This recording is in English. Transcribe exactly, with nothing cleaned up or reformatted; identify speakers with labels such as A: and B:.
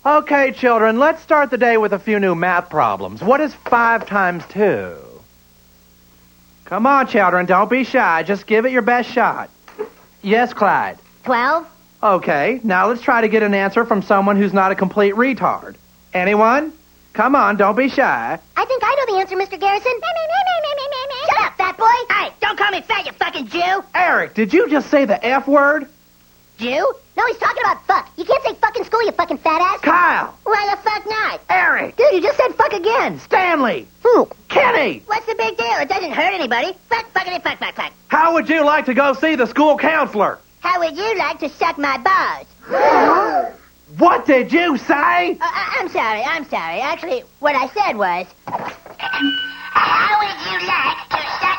A: Okay, children, let's start the day with a few new math problems. What is five times two? Come on, children, don't be shy. Just give it your best shot. Yes, Clyde.
B: Twelve.
A: Okay, now let's try to get an answer from someone who's not a complete retard. Anyone? Come on, don't be shy.
B: I think I know the answer, Mister Garrison. Shut up, fat boy.
C: Hey, don't call me fat, you fucking Jew.
A: Eric, did you just say the F word?
C: Jew?
B: No, he's talking about fuck. You can't say fuck in school, you fucking fat ass.
A: Kyle!
C: Why the fuck not?
A: Eric!
B: Dude, you just said fuck again.
A: Stanley!
B: Who?
A: Kenny!
C: What's the big deal? It doesn't hurt anybody. Fuck, fuckity, fuck, fuck, fuck.
A: How would you like to go see the school counselor?
C: How would you like to suck my balls?
A: What did you say?
C: Uh, I- I'm sorry, I'm sorry. Actually, what I said was... How would you like to suck